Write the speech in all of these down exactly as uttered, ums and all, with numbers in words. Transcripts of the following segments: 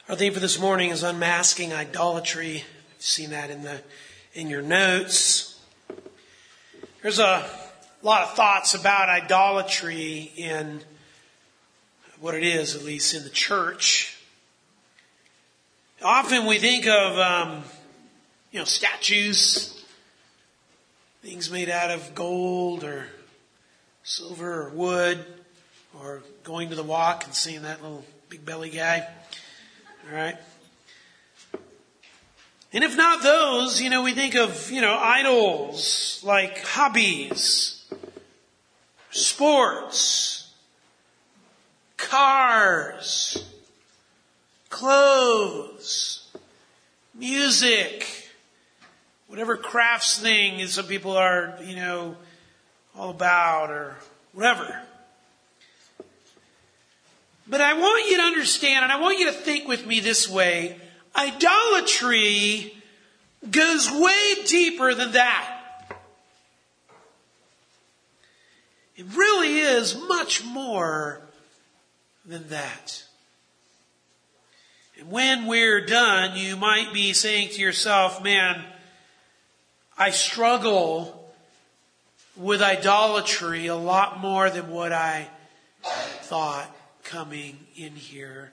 Our theme for this morning is unmasking idolatry. You've seen that in the in your notes. There's a lot of thoughts about idolatry in what it is, at least in the church. Often we think of, um, you know, statues, things made out of gold or silver or wood, or going to the walk and seeing that little big belly guy. All right. And if not those, you know, we think of, you know, idols like hobbies, sports, cars, clothes, music, whatever crafts thing some people are, you know, all about or whatever. But I want you to understand, and I want you to think with me this way. Idolatry goes way deeper than that. It really is much more than that. And when we're done, you might be saying to yourself, man, I struggle with idolatry a lot more than what I thought coming in here.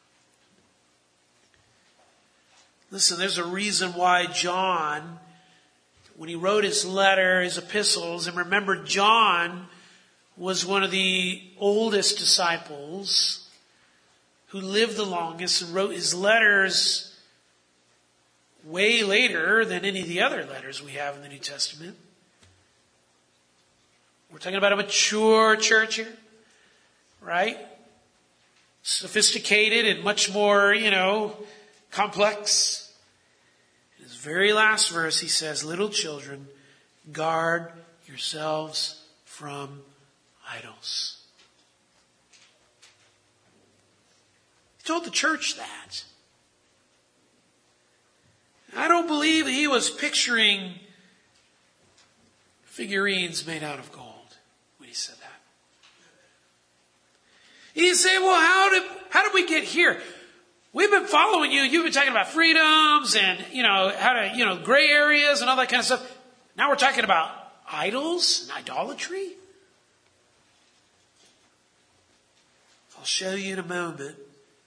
Listen, there's a reason why John, when he wrote his letter, his epistles, and remember John was one of the oldest disciples who lived the longest and wrote his letters way later than any of the other letters we have in the New Testament. We're talking about a mature church here, right? Sophisticated and much more, you know, complex. In his very last verse, he says, little children, guard yourselves from idols. He told the church that. I don't believe he was picturing figurines made out of gold when he said that. You say, well, how did, how did we get here? We've been following you. You've been talking about freedoms and, you know, how to, you know, gray areas and all that kind of stuff. Now we're talking about idols and idolatry. I'll show you in a moment.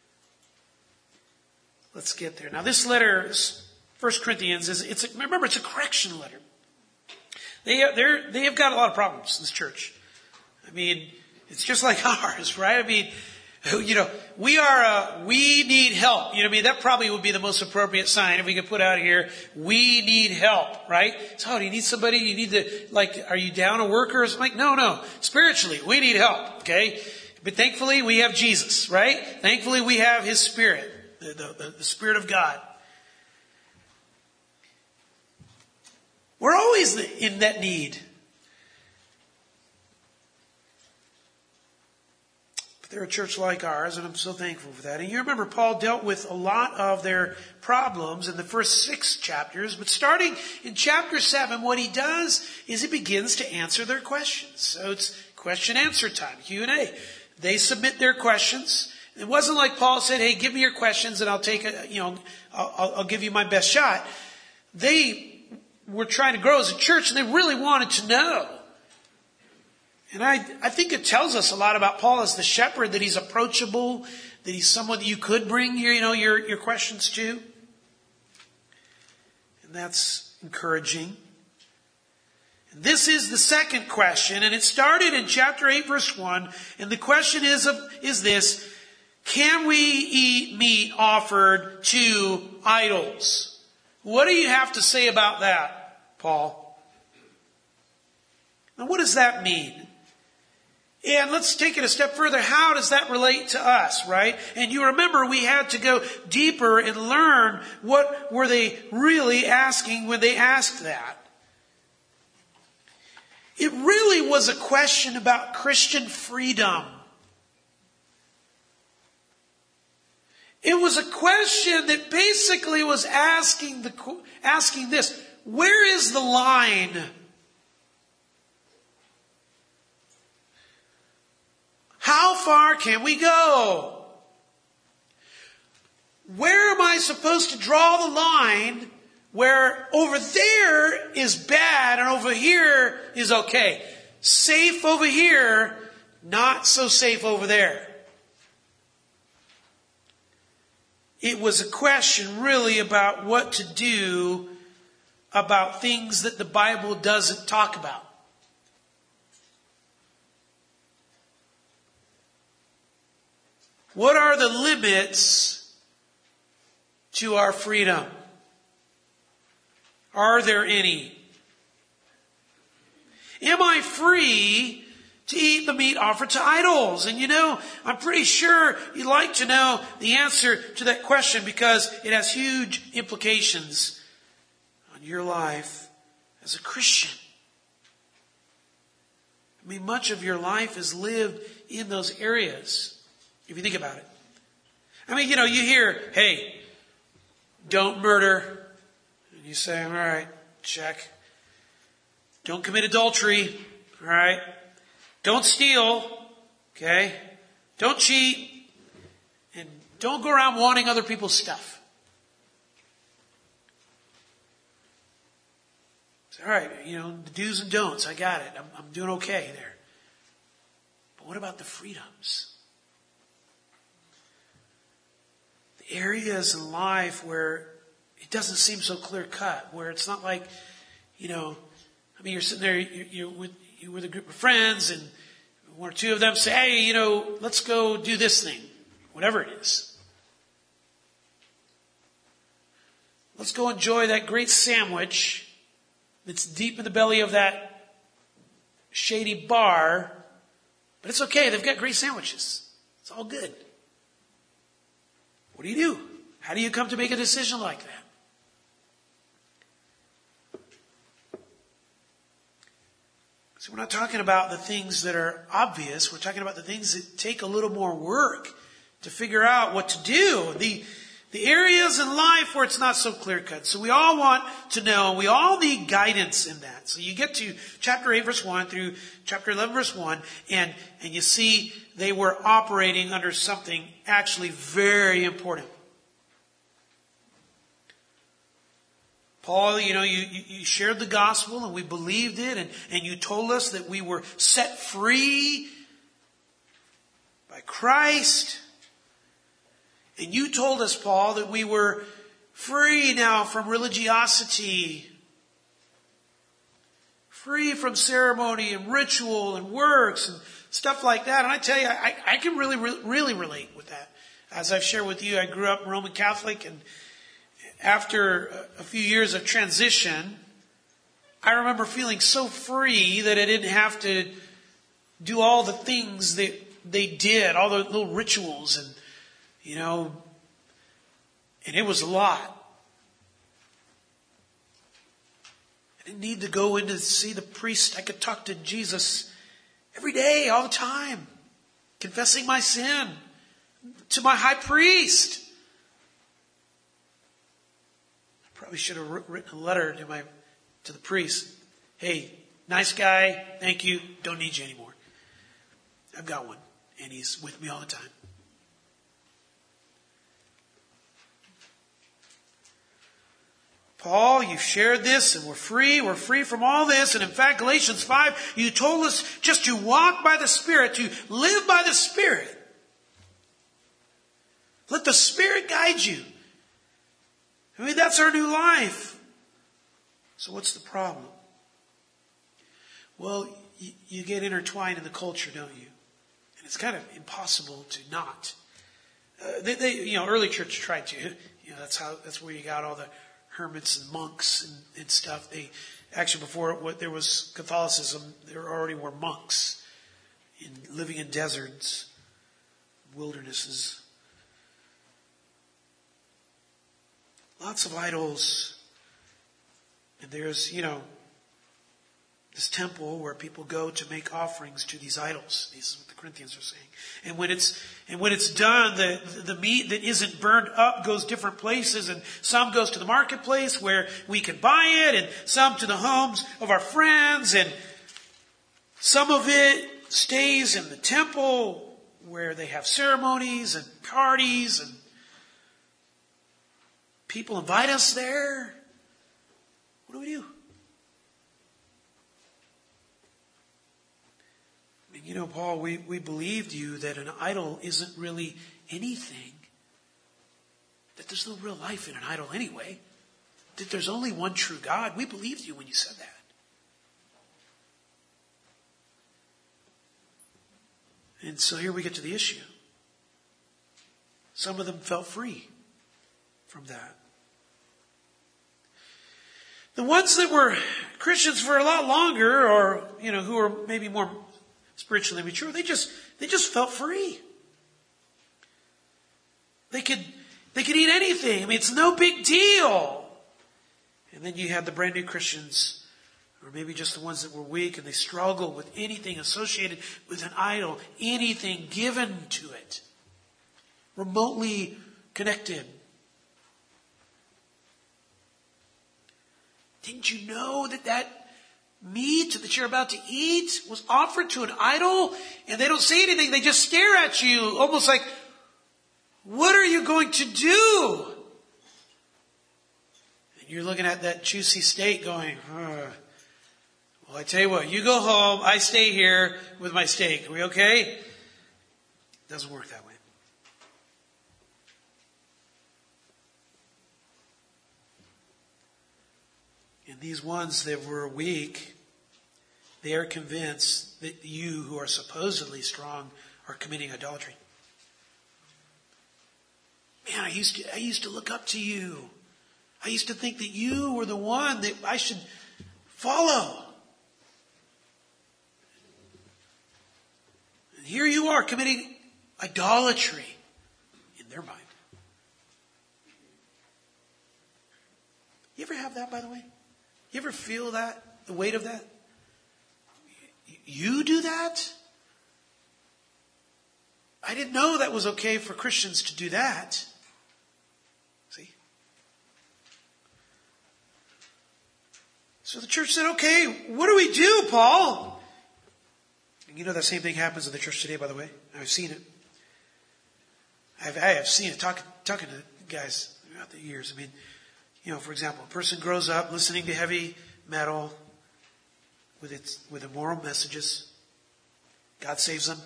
Let's get there. Now this letter, First Corinthians, is, it's a, remember, it's a correction letter. They, they're, they have got a lot of problems, this church. I mean, it's just like ours, right? I mean, you know, we are, uh, we need help. You know what I mean? That probably would be the most appropriate sign if we could put out here, we need help, right? So, oh, do you need somebody? You need to, like, are you down a worker or something? Like, no, no. Spiritually, we need help, okay? But thankfully, we have Jesus, right? Thankfully, we have His Spirit, the, the, the Spirit of God. We're always in that need. They're a church like ours, and I'm so thankful for that. And you remember Paul dealt with a lot of their problems in the first six chapters, but starting in chapter seven, what he does is he begins to answer their questions. So it's question answer time, Q and A. They submit their questions. It wasn't like Paul said, hey, give me your questions and I'll take a, you know, I'll, I'll give you my best shot. They were trying to grow as a church and they really wanted to know. And I, I think it tells us a lot about Paul as the shepherd, that he's approachable, that he's someone that you could bring your, you know, your, your questions to. And that's encouraging. And this is the second question, and it started in chapter eight, verse one. And the question is, of, is this: can we eat meat offered to idols? What do you have to say about that, Paul? Now, what does that mean? And let's take it a step further. How does that relate to us, right? And you remember we had to go deeper and learn what were they really asking when they asked that. It really was a question about Christian freedom. It was a question that basically was asking the asking this: where is the line? How far can we go? Where I supposed to draw the line where over there is bad and over here is okay? Safe over here, not so safe over there. It was a question really about what to do about things that the Bible doesn't talk about. What are the limits to our freedom? Are there any? Am I free to eat the meat offered to idols? And you know, I'm pretty sure you'd like to know the answer to that question because it has huge implications on your life as a Christian. I mean, much of your life is lived in those areas, if you think about it. I mean, you know, you hear, hey, don't murder. And you say, all right, check. Don't commit adultery. All right. Don't steal. Okay. Don't cheat. And don't go around wanting other people's stuff. It's all right. You know, the do's and don'ts. I got it. I'm, I'm doing okay there. But what about the freedoms? The areas in life where it doesn't seem so clear cut, where it's not like, you know, I mean, you're sitting there, you're, you're with you're with a group of friends, and one or two of them say, "Hey, you know, let's go do this thing, whatever it is. Let's go enjoy that great sandwich that's deep in the belly of that shady bar, but it's okay. They've got great sandwiches. It's all good." What do you do? How do you come to make a decision like that? So we're not talking about the things that are obvious. We're talking about the things that take a little more work to figure out what to do. The, the areas in life where it's not so clear cut. So we all want to know, we all need guidance in that. So you get to chapter eight verse one through chapter eleven verse one, and, and you see they were operating under something actually very important. Paul, you know, you, you shared the gospel and we believed it, and, and you told us that we were set free by Christ. And you told us, Paul, that we were free now from religiosity, free from ceremony and ritual and works and stuff like that. And I tell you, I, I can really, really relate with that. As I've shared with you, I grew up Roman Catholic, and after a few years of transition, I remember feeling so free that I didn't have to do all the things that they did, all the little rituals, and, you know, and it was a lot. I didn't need to go in to see the priest. I could talk to Jesus every day, all the time, confessing my sin to my high priest. Probably should have written a letter to my to the priest. Hey, nice guy, thank you, don't need you anymore. I've got one, and he's with me all the time. Paul, you've shared this, and we're free. We're free from all this. And in fact, Galatians five, you told us just to walk by the Spirit, to live by the Spirit. Let the Spirit guide you. I mean, that's our new life. So what's the problem? Well, you, you get intertwined in the culture, don't you? And it's kind of impossible to not. Uh, they, they, you know, early church tried to. You know, that's how. That's where you got all the hermits and monks and, and stuff. They actually before what there was Catholicism, there already were monks in living in deserts, wildernesses. Lots of idols. And there's, you know, this temple where people go to make offerings to these idols. This is what the Corinthians are saying. And when it's, and when it's done, the, the meat that isn't burned up goes different places, and some goes to the marketplace where we can buy it, and some to the homes of our friends, and some of it stays in the temple where they have ceremonies and parties and people invite us there. What do we do? I mean, you know, Paul, we, we believed you that an idol isn't really anything. That there's no real life in an idol anyway. That there's only one true God. We believed you when you said that. And so here we get to the issue. Some of them felt free from that. The ones that were Christians for a lot longer, or, you know, who were maybe more spiritually mature, they just, they just felt free. They could, they could eat anything. I mean, it's no big deal. And then you had the brand new Christians, or maybe just the ones that were weak and they struggled with anything associated with an idol, anything given to it, remotely connected. Didn't you know that that meat that you're about to eat was offered to an idol? And they don't say anything. They just stare at you almost like, what are you going to do? And you're looking at that juicy steak going, oh. Well, I tell you what, you go home, I stay here with my steak. Are we okay? It doesn't work that way. And these ones that were weak, they are convinced that you who are supposedly strong are committing idolatry. Man, I used to, I used to look up to you. I used to think that you were the one that I should follow. And here you are committing idolatry in their mind. You ever have that, by the way? You ever feel that? The weight of that? You do that? I didn't know that was okay for Christians to do that. See? So the church said, okay, what do we do, Paul? And you know that same thing happens in the church today, by the way. I've seen it. I've, I have seen it talking, talking to guys throughout the years. I mean, you know, for example, a person grows up listening to heavy metal with its with immoral messages. God saves them.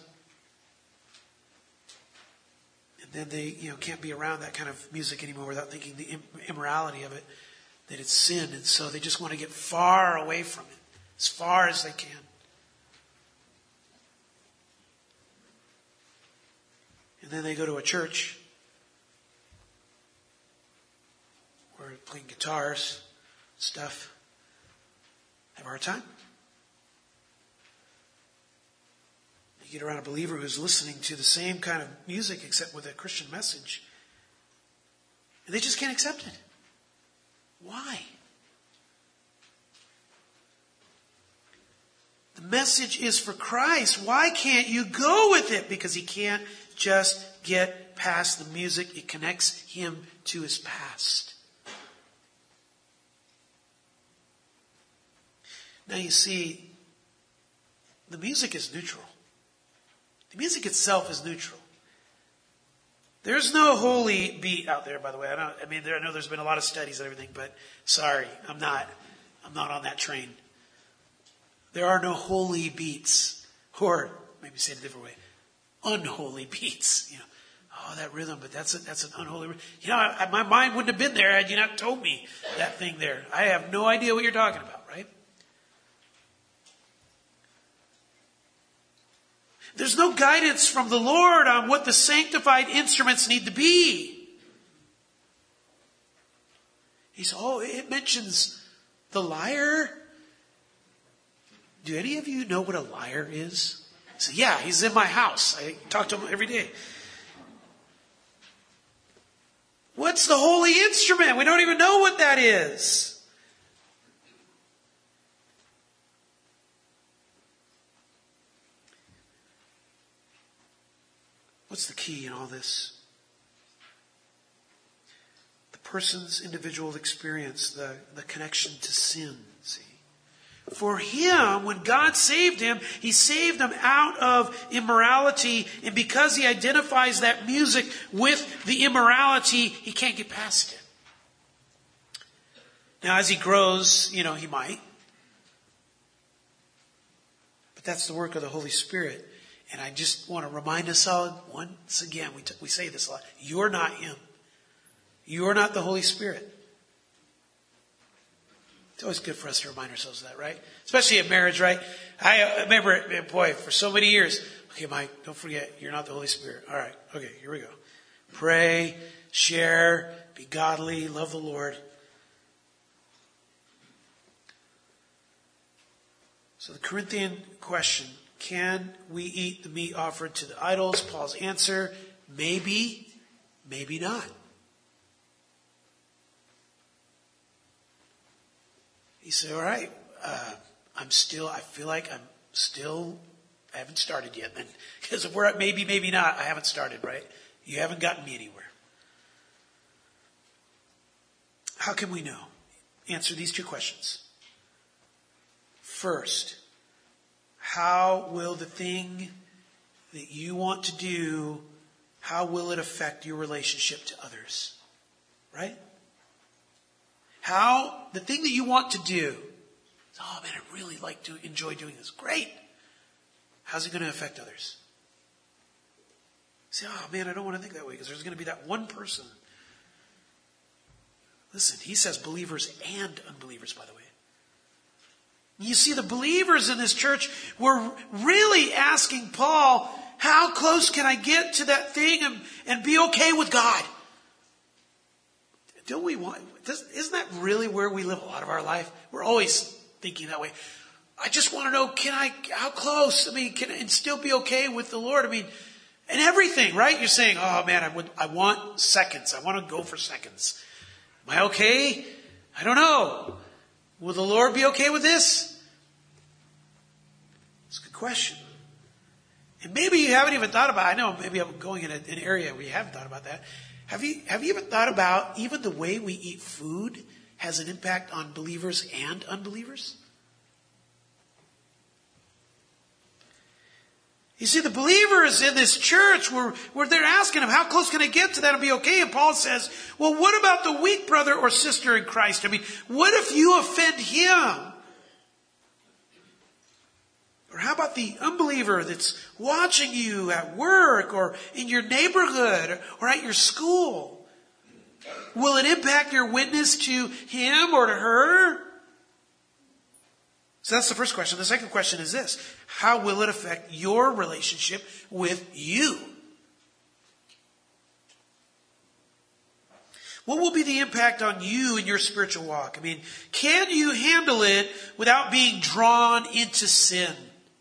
And then they, you know, can't be around that kind of music anymore without thinking the immorality of it, that it's sin. And so they just want to get far away from it, as far as they can. And then they go to a church where they're playing guitars, stuff. Have a hard time. You get around a believer who's listening to the same kind of music except with a Christian message, and they just can't accept it. Why? The message is for Christ. Why can't you go with it? Because he can't just get past the music. It connects him to his past. Now you see, the music is neutral. The music itself is neutral. There's no holy beat out there, by the way. I don't, I mean, there, I know there's been a lot of studies and everything, but sorry, I'm not, I'm not on that train. There are no holy beats, or maybe say it a different way, unholy beats. You know, oh, that rhythm, but that's a, that's an unholy rhythm. You know, I, I, my mind wouldn't have been there had you not told me that thing there. I have no idea what you're talking about, right? There's no guidance from the Lord on what the sanctified instruments need to be. He said, oh, it mentions the lyre. Do any of you know what a lyre is? I said, yeah, he's in my house. I talk to him every day. What's the holy instrument? We don't even know what that is. What's the key in all this? The person's individual experience, the, the connection to sin, see. For him, when God saved him, he saved him out of immorality. And because he identifies that music with the immorality, he can't get past it. Now, as he grows, you know, he might. But that's the work of the Holy Spirit. And I just want to remind us all, once again, we, t- we say this a lot. You're not him. You're not the Holy Spirit. It's always good for us to remind ourselves of that, right? Especially in marriage, right? I remember, boy, for so many years. Okay, Mike, don't forget, you're not the Holy Spirit. All right, okay, here we go. Pray, share, be godly, love the Lord. So the Corinthian question, can we eat the meat offered to the idols? Paul's answer, maybe, maybe not. He said, all right, uh, I'm still, I feel like I'm still, I haven't started yet. And because if we're at maybe, maybe not, I haven't started, right? You haven't gotten me anywhere. How can we know? Answer these two questions. First, how will the thing that you want to do, how will it affect your relationship to others? Right? How, the thing that you want to do, oh man, I really like to enjoy doing this. Great. How's it going to affect others? You say, oh man, I don't want to think that way because there's going to be that one person. Listen, he says believers and unbelievers, by the way. You see, the believers in this church were really asking Paul, how close can I get to that thing and, and be okay with God? Don't we want, isn't that really where we live a lot of our life? We're always thinking that way. I just want to know, can I, how close? I mean, can I still be okay with the Lord? I mean, and everything, right? You're saying, oh man, I would, I want seconds. I want to go for seconds. Am I okay? I don't know. Will the Lord be okay with this? It's a good question. And maybe you haven't even thought about, I know maybe I'm going in a, an area where you haven't thought about that. Have you, have you even thought about even the way we eat food has an impact on believers and unbelievers? You see, the believers in this church were, were they're asking him, how close can I get to that and be okay? And Paul says, well, what about the weak brother or sister in Christ? I mean, what if you offend him? Or how about the unbeliever that's watching you at work or in your neighborhood or at your school? Will it impact your witness to him or to her? So that's the first question. The second question is this. How will it affect your relationship with you? What will be the impact on you in your spiritual walk? I mean, can you handle it without being drawn into sin?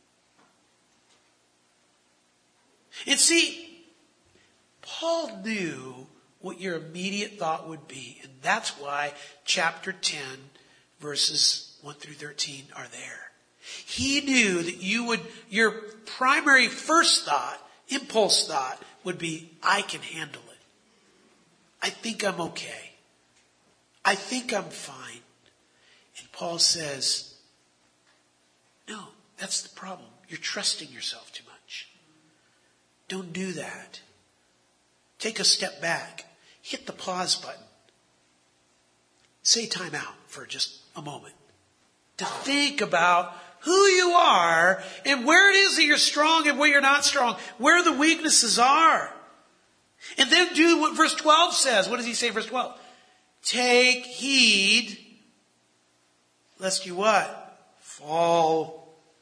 And see, Paul knew what your immediate thought would be. And that's why chapter ten, verses one through thirteen are there. He knew that you would, your primary first thought, impulse thought, would be, I can handle it. I think I'm okay. I think I'm fine. And Paul says, no, that's the problem. You're trusting yourself too much. Don't do that. Take a step back. Hit the pause button. Say time out for just a moment. To think about who you are and where it is that you're strong and where you're not strong. Where the weaknesses are. And then do what verse twelve says. What does he say in verse twelve? Take heed lest you what? Fall.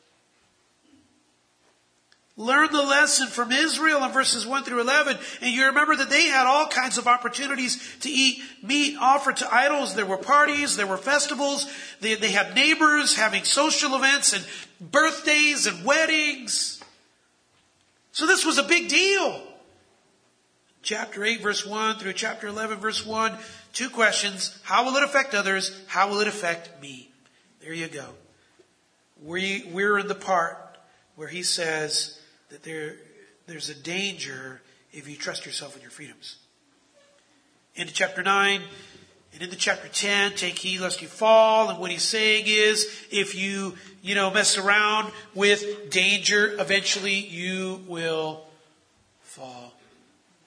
Learn the lesson from Israel in verses one through eleven. And you remember that they had all kinds of opportunities to eat meat offered to idols. There were parties, there were festivals. They, they had neighbors having social events and birthdays and weddings. So this was a big deal. Chapter eight verse one through chapter eleven verse one. Two questions. How will it affect others? How will it affect me? There you go. We, we're in the part where he says that there, there's a danger if you trust yourself with your freedoms. Into chapter nine and into chapter ten, take heed lest you fall. And what he's saying is, if you, you know, mess around with danger, eventually you will fall.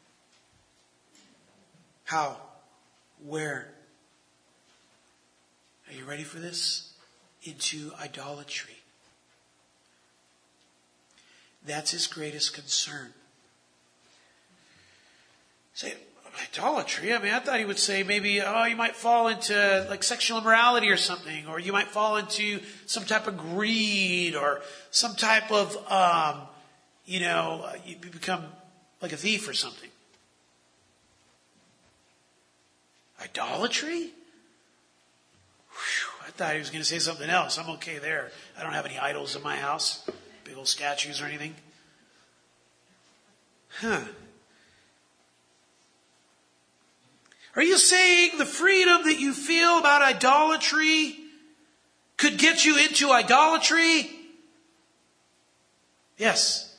How? Where? Are you ready for this? Into idolatry. That's his greatest concern. Say, idolatry? I mean, I thought he would say maybe, oh, you might fall into like sexual immorality or something, or you might fall into some type of greed, or some type of, um, you know, you become like a thief or something. Idolatry? Whew, I thought he was going to say something else. I'm okay there. I don't have any idols in my house, big old statues or anything. Huh. Are you saying the freedom that you feel about idolatry could get you into idolatry? Yes.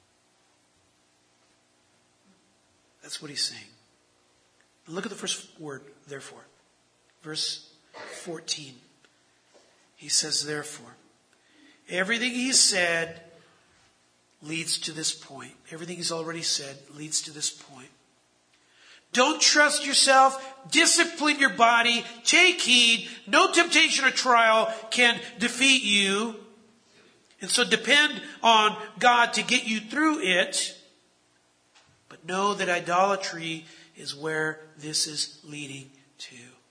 That's what he's saying. Look at the first word, therefore. Verse fourteen. He says, therefore. Everything he's said leads to this point. Everything he's already said leads to this point. Don't trust yourself. Discipline your body. Take heed. No temptation or trial can defeat you. And so depend on God to get you through it. But know that idolatry is where this is leading to.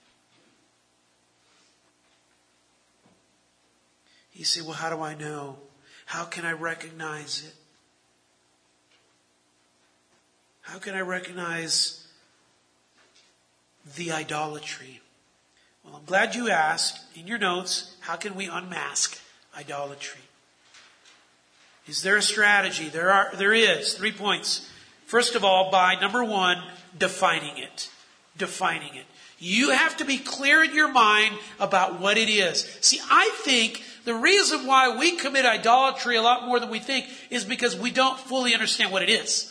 You say, well, how do I know? How can I recognize it? How can I recognize the idolatry? Well, I'm glad you asked. In your notes, how can we unmask idolatry? Is there a strategy? There are. There is. Three points. First of all, by number one, defining it. Defining it. You have to be clear in your mind about what it is. See, I think the reason why we commit idolatry a lot more than we think is because we don't fully understand what it is.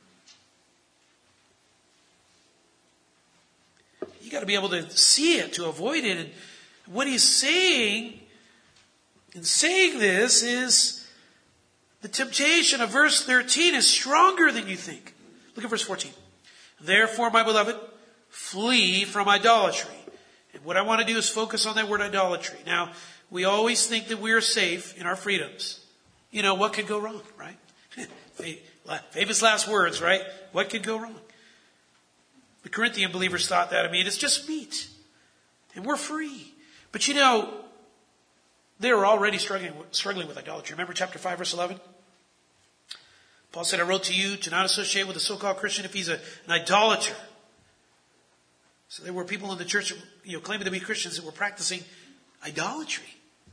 You got to be able to see it to avoid it. And what he's saying in saying this is the temptation of verse thirteen is stronger than you think. Look at verse fourteen. Therefore, my beloved, flee from idolatry. And what I want to do is focus on that word idolatry. Now, we always think that we are safe in our freedoms. You know, what could go wrong, right? Famous last words, right? What could go wrong? The Corinthian believers thought that. I mean, it's just meat. And we're free. But you know, they were already struggling, struggling with idolatry. Remember chapter five, verse eleven? Paul said, I wrote to you to not associate with a so-called Christian if he's a, an idolater. So there were people in the church, you know, claiming to be Christians that were practicing idolatry.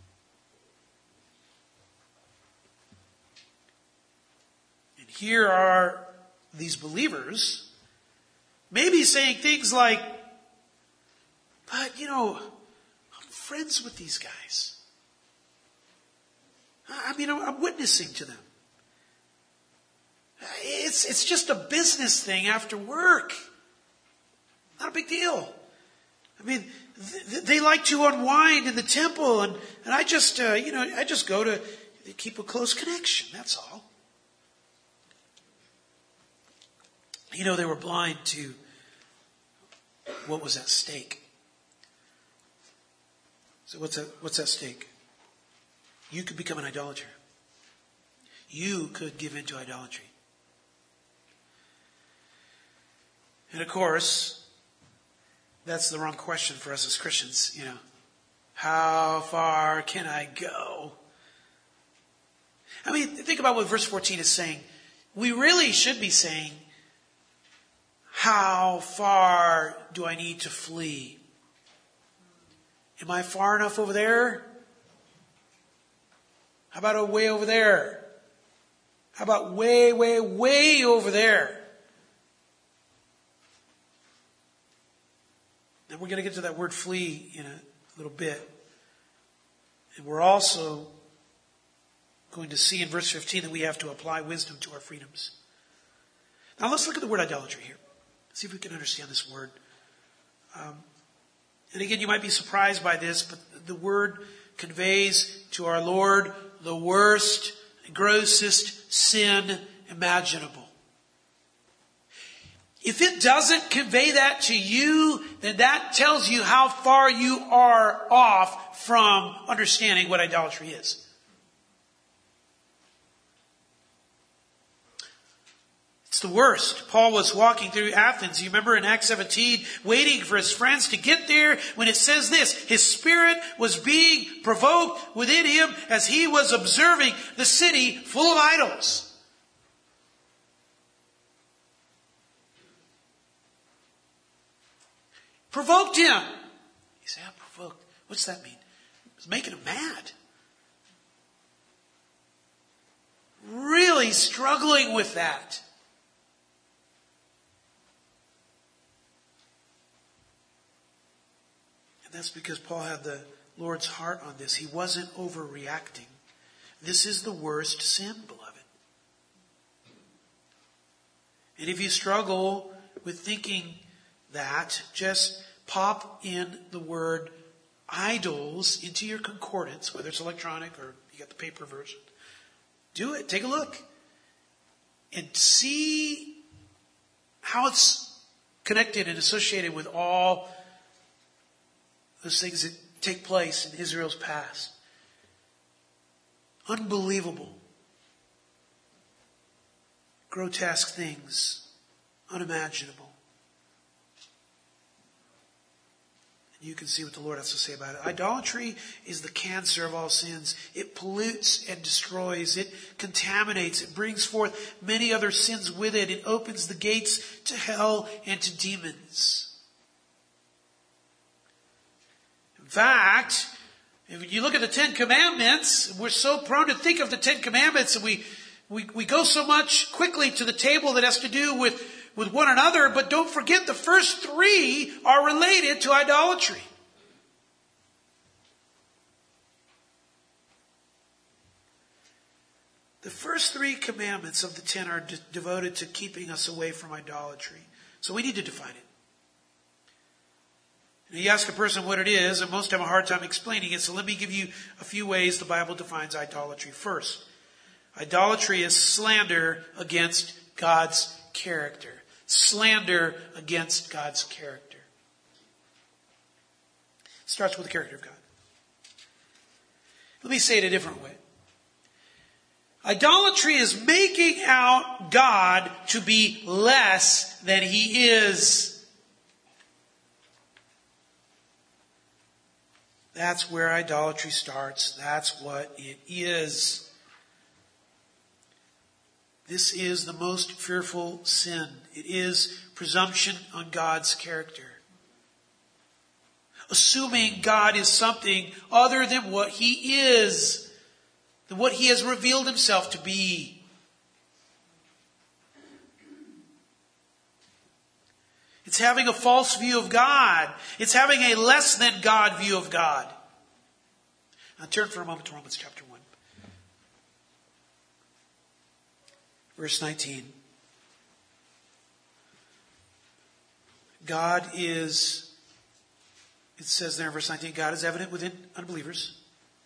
And here are these believers maybe saying things like, but, you know, I'm friends with these guys. I mean, I'm witnessing to them. It's, it's just a business thing after work. Not a big deal. I mean, th- they like to unwind in the temple, and, and I just, uh, you know, I just go to keep a close connection. That's all. You know, they were blind to what was at stake. So what's at, what's at stake? You could become an idolater. You could give in to idolatry. And of course, that's the wrong question for us as Christians, you know. How far can I go? I mean, think about what verse fourteen is saying. We really should be saying, how far do I need to flee? Am I far enough over there? How about a way over there? How about way, way, way over there? And we're going to get to that word flee in a little bit. And we're also going to see in verse fifteen that we have to apply wisdom to our freedoms. Now let's look at the word idolatry here. See if we can understand this word. Um, and again, you might be surprised by this, but the word conveys to our Lord the worst, grossest sin imaginable. If it doesn't convey that to you, then that tells you how far you are off from understanding what idolatry is. It's the worst. Paul was walking through Athens. You remember in Acts seventeen, waiting for his friends to get there when it says this, his spirit was being provoked within him as he was observing the city full of idols. Provoked him. You say, I'm provoked. What's that mean? It was making him mad. Really struggling with that. And that's because Paul had the Lord's heart on this. He wasn't overreacting. This is the worst sin, beloved. And if you struggle with thinking that, just pop in the word idols into your concordance, whether it's electronic or you got the paper version. Do it. Take a look. And see how it's connected and associated with all those things that take place in Israel's past. Unbelievable. Grotesque things. Unimaginable. You can see what the Lord has to say about it. Idolatry is the cancer of all sins. It pollutes and destroys. It contaminates. It brings forth many other sins with it. It opens the gates to hell and to demons. In fact, if you look at the Ten Commandments, we're so prone to think of the Ten Commandments, and we, we, we go so much quickly to the table that has to do with with one another, but don't forget the first three are related to idolatry. The first three commandments of the ten are de- devoted to keeping us away from idolatry. So we need to define it. And you ask a person what it is, and most have a hard time explaining it, so let me give you a few ways the Bible defines idolatry. First, idolatry is slander against God's character. Slander against God's character. It starts with the character of God. Let me say it a different way. Idolatry is making out God to be less than He is. That's where idolatry starts. That's what it is. This is the most fearful sin. It is presumption on God's character. Assuming God is something other than what He is, than what He has revealed Himself to be. It's having a false view of God. It's having a less than God view of God. Now turn for a moment to Romans chapter one. Verse nineteen. God is, it says there in verse nineteen, God is evident within unbelievers.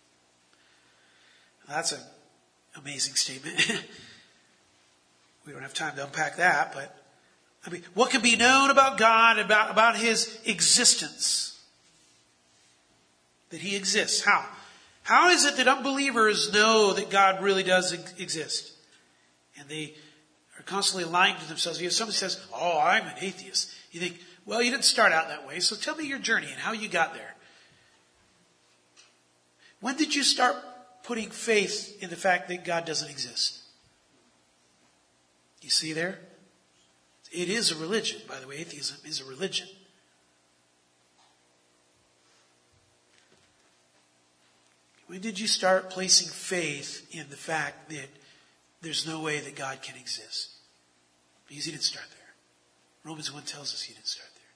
That's an amazing statement. We don't have time to unpack that, but I mean, what can be known about God, about, about His existence? That He exists. How? How is it that unbelievers know that God really does ex- exist? And they are constantly lying to themselves. If somebody says, oh, I'm an atheist, you think, well, you didn't start out that way, so tell me your journey and how you got there. When did you start putting faith in the fact that God doesn't exist? You see there? It is a religion. By the way, atheism is a religion. When did you start placing faith in the fact that there's no way that God can exist? Because He didn't start there. Romans one tells us He didn't start there.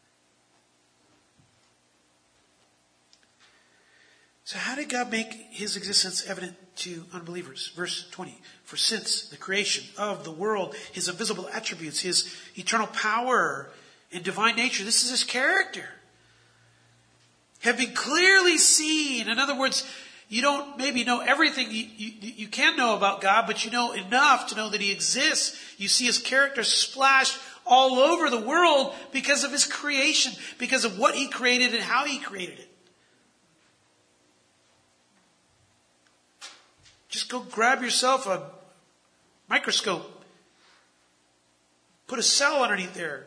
So how did God make His existence evident to unbelievers? Verse twenty. For since the creation of the world, His invisible attributes, His eternal power and divine nature, this is His character, have been clearly seen. In other words, you don't maybe know everything you, you, you can know about God, but you know enough to know that He exists. You see His character splashed all over the world because of his creation, because of what he created and how he created it. Just go grab yourself a microscope. Put a cell underneath there.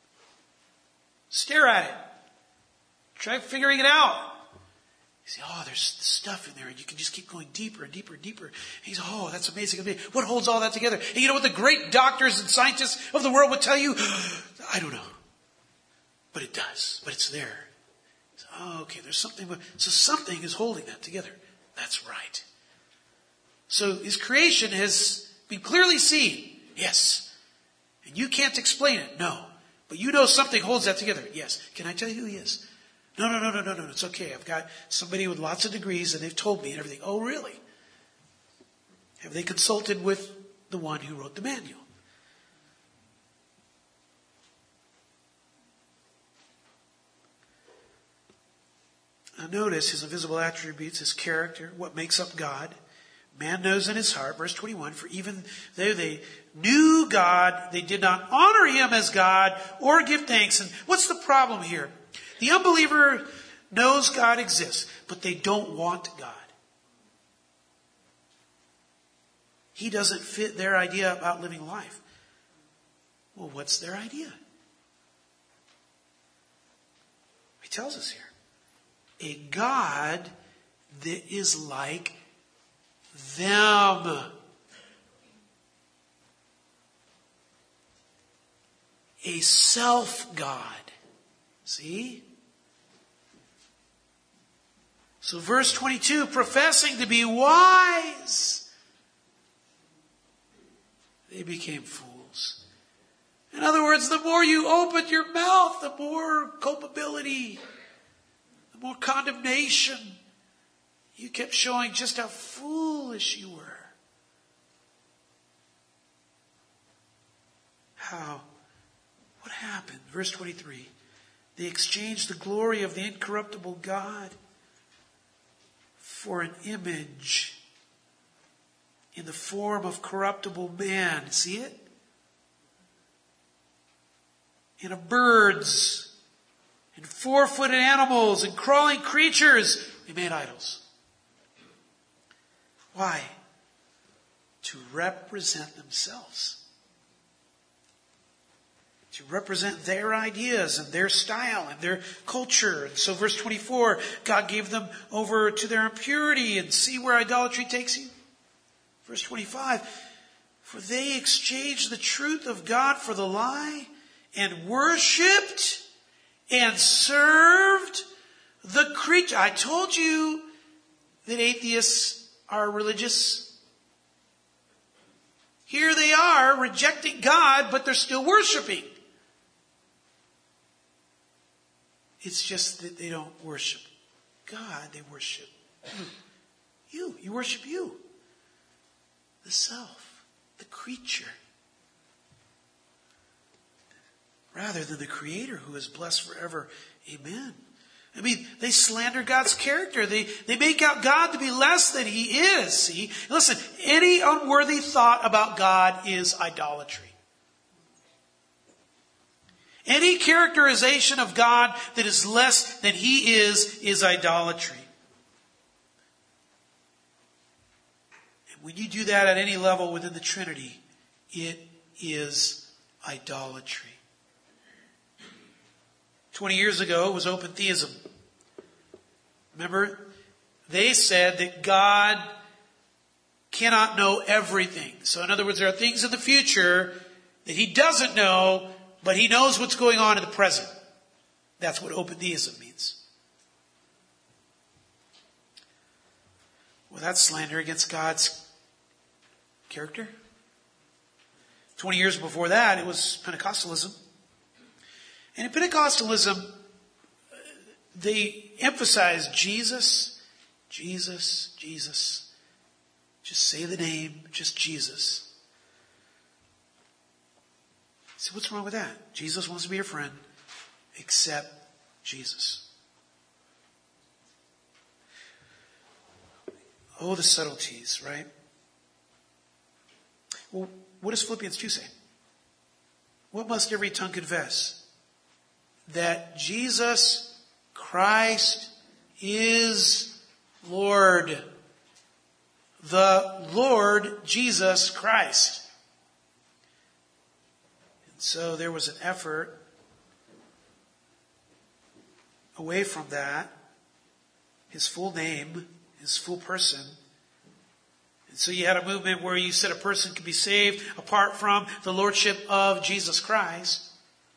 Stare at it. Try figuring it out. You say, oh, there's stuff in there, and you can just keep going deeper and deeper and deeper. And you say, oh, that's amazing. What holds all that together? And you know what the great doctors and scientists of the world would tell you? I don't know. But it does. But it's there. So, oh, okay, there's something. So something is holding that together. That's right. So his creation has been clearly seen. Yes. And you can't explain it. No. But you know something holds that together. Yes. Can I tell you who he is? No, no, no, no, no, no. It's okay. I've got somebody with lots of degrees and they've told me and everything. Oh, really? Have they consulted with the one who wrote the manual? Now notice his invisible attributes, his character, what makes up God. Man knows in his heart, verse twenty-one, for even though they knew God, they did not honor him as God or give thanks. And what's the problem here? The unbeliever knows God exists, but they don't want God. He doesn't fit their idea about living life. Well, what's their idea? He tells us here. A God that is like them. A self-God. See? So verse twenty-two, professing to be wise, they became fools. In other words, the more you opened your mouth, the more culpability, the more condemnation. You kept showing just how foolish you were. How? What happened? Verse twenty-three. They exchanged the glory of the incorruptible God for an image in the form of corruptible man. See it? And of birds, and four-footed animals, and crawling creatures. They made idols. Why? To represent themselves. To represent their ideas and their style and their culture. And so verse twenty-four, God gave them over to their impurity, and see where idolatry takes you. Verse twenty-five, for they exchanged the truth of God for the lie, and worshipped and served the creature. I told you that atheists are religious. Here they are rejecting God, but they're still worshiping. It's just that they don't worship God, they worship you. You, you worship you. The self, the creature. Rather than the Creator who is blessed forever. Amen. I mean, they slander God's character. They, they make out God to be less than He is. See? Listen, any unworthy thought about God is idolatry. Any characterization of God that is less than He is, is idolatry. And when you do that at any level within the Trinity, it is idolatry. Twenty years ago, it was open theism. Remember? They said that God cannot know everything. So in other words, there are things in the future that He doesn't know, but He knows what's going on in the present. That's what open theism means. Well, that's slander against God's character. Twenty years before that, it was Pentecostalism. And in Pentecostalism, they emphasize Jesus, Jesus, Jesus. Just say the name, just Jesus. So what's wrong with that? Jesus wants to be your friend. Accept Jesus. Oh, the subtleties, right? Well, what does Philippians two say? What must every tongue confess? That Jesus Christ is Lord. The Lord Jesus Christ. And so there was an effort away from that, his full name, his full person. And so you had a movement where you said a person could be saved apart from the lordship of Jesus Christ.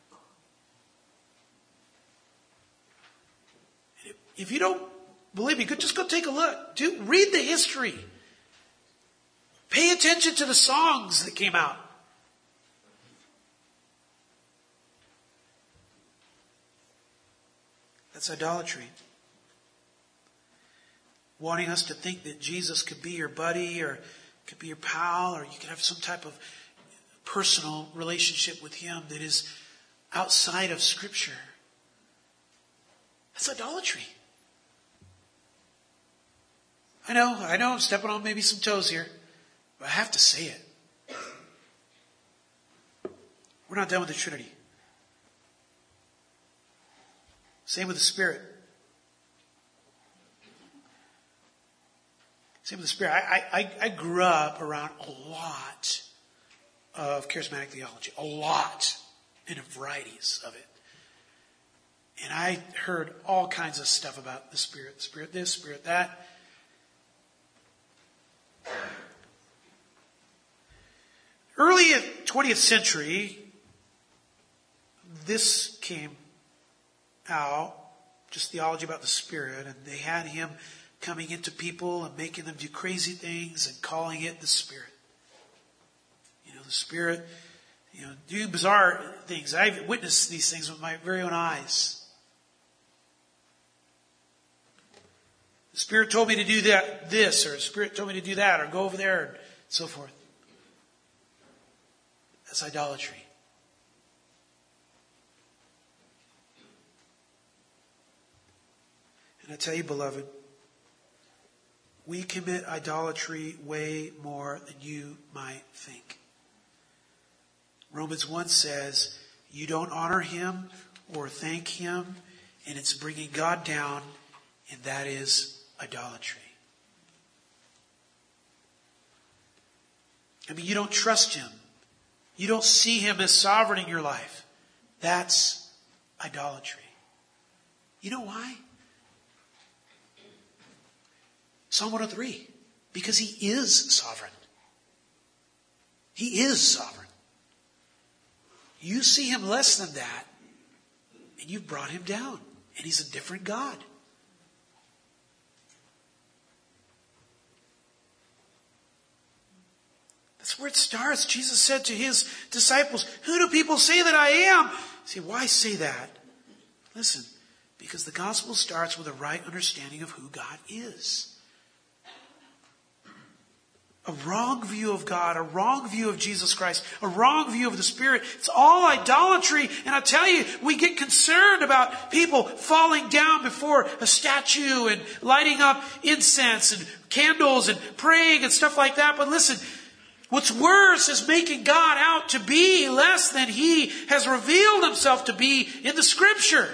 If you don't believe me, just go take a look. Do, read the history. Pay attention to the songs that came out. That's idolatry. Wanting us to think that Jesus could be your buddy or could be your pal or you could have some type of personal relationship with him that is outside of Scripture. That's idolatry. I know, I know I'm stepping on maybe some toes here, but I have to say it. We're not done with the Trinity. Same with the Spirit. Same with the Spirit. I, I, I grew up around a lot of charismatic theology. A lot. And varieties of it. And I heard all kinds of stuff about the Spirit. Spirit this, Spirit that. Early twentieth century, this came out, just theology about the Spirit, and they had him coming into people and making them do crazy things and calling it the Spirit. You know, the Spirit, you know, doing bizarre things. I've witnessed these things with my very own eyes. The Spirit told me to do that, this, or the Spirit told me to do that, or go over there, and so forth. That's idolatry. And I tell you, beloved, we commit idolatry way more than you might think. Romans one says, you don't honor him or thank him, and it's bringing God down, and that is idolatry. I mean, you don't trust him. You don't see him as sovereign in your life. That's idolatry. You know why? Psalm one oh three. Because he is sovereign. He is sovereign. You see him less than that, and you've brought him down. And he's a different God. That's where it starts. Jesus said to his disciples, who do people say that I am? See, why say that? Listen, because the gospel starts with a right understanding of who God is. A wrong view of God, a wrong view of Jesus Christ, a wrong view of the Spirit. It's all idolatry. And I tell you, we get concerned about people falling down before a statue and lighting up incense and candles and praying and stuff like that. But listen, what's worse is making God out to be less than he has revealed himself to be in the Scripture.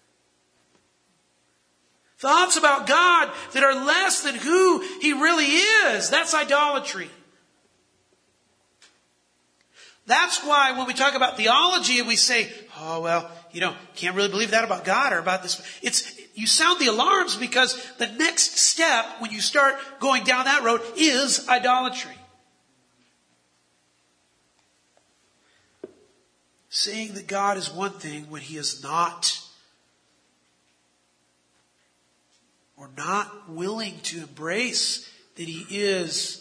Thoughts about God that are less than who he really is. That's idolatry. That's why when we talk about theology and we say, oh, well, you know, can't really believe that about God or about this. It's, you sound the alarms because the next step when you start going down that road is idolatry. Saying that God is one thing when he is not. Or not willing to embrace that he is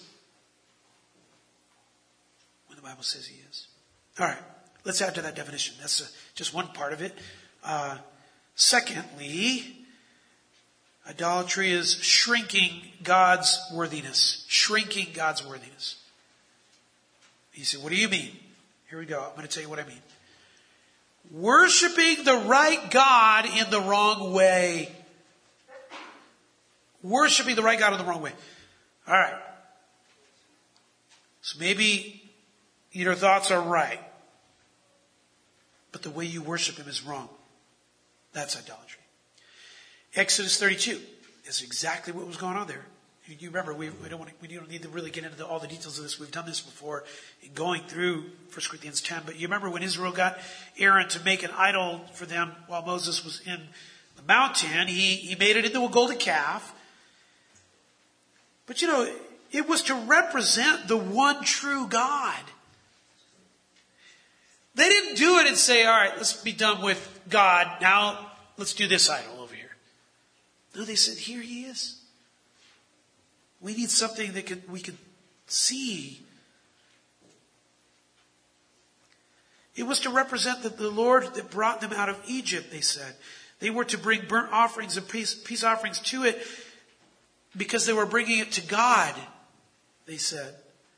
when the Bible says he is. All right, let's add to that definition. That's a, just one part of it. Uh, secondly, idolatry is shrinking God's worthiness. Shrinking God's worthiness. You say, what do you mean? Here we go. I'm going to tell you what I mean. Worshipping the right God in the wrong way. Worshipping the right God in the wrong way. All right. So maybe your thoughts are right. but the way you worship him is wrong. That's idolatry. Exodus thirty-two is exactly what was going on there. You remember, we, we, don't want to, we don't need to really get into the, all the details of this. We've done this before in going through First Corinthians ten. But you remember when Israel got Aaron to make an idol for them while Moses was in the mountain, he, he made it into a golden calf. But you know, it was to represent the one true God. They didn't do it and say, all right, let's be done with God. Now let's do this idol over here. No, they said, here he is. We need something that can, we can see. It was to represent the, the Lord that brought them out of Egypt, they said. They were to bring burnt offerings and peace, peace offerings to it because they were bringing it to God, they said.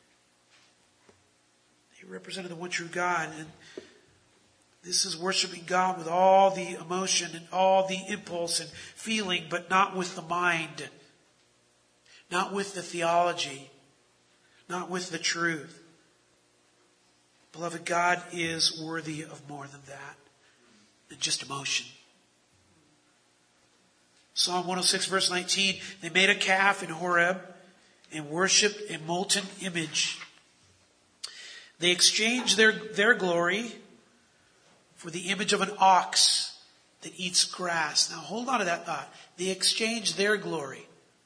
They represented the one true God. And this is worshiping God with all the emotion and all the impulse and feeling, but not with the mind. Not with the theology. Not with the truth. Beloved, God is worthy of more than that. Than just emotion. Psalm one oh six verse nineteen. They made a calf in Horeb and worshipped a molten image. They exchanged their, their glory for the image of an ox that eats grass. Now hold on to that thought. They exchanged their glory.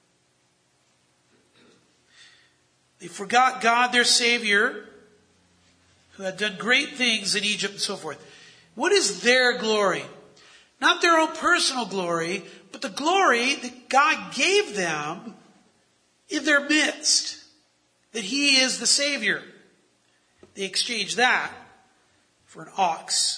They forgot God, their Savior, who had done great things in Egypt and so forth. What is their glory? Not their own personal glory, but the glory that God gave them in their midst. That He is the Savior. They exchanged that for an ox.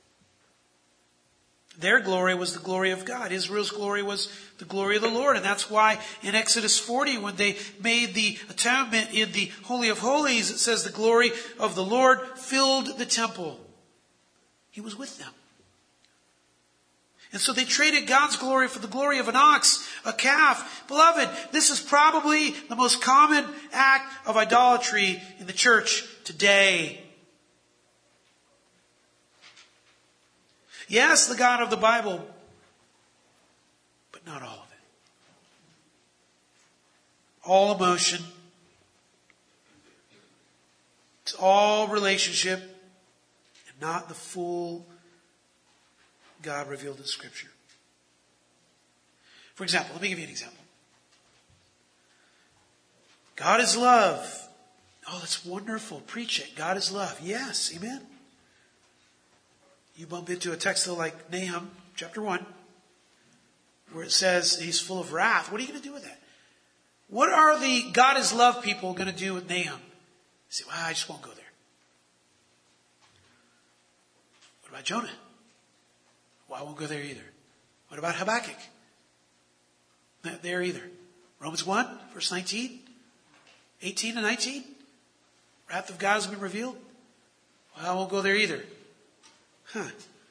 Their glory was the glory of God. Israel's glory was the glory of the Lord. And that's why in Exodus forty, when they made the atonement in the Holy of Holies, it says the glory of the Lord filled the temple. He was with them. And so they traded God's glory for the glory of an ox, a calf. Beloved, this is probably the most common act of idolatry in the church today. Yes, the God of the Bible, but not all of it. All emotion. It's all relationship and not the full God revealed in Scripture. For example, let me give you an example. God is love. Oh, that's wonderful. Preach it. God is love. Yes, amen. You bump into a text like Nahum chapter one, where it says he's full of wrath. What are you going to do with that? What are the God is love people going to do with Nahum? You say, well, I just won't go there. What about Jonah? Well, I won't go there either. What about Habakkuk? Not there either. Romans one, verse nineteen, eighteen and nineteen. Wrath of God has been revealed. Well, I won't go there either. Huh.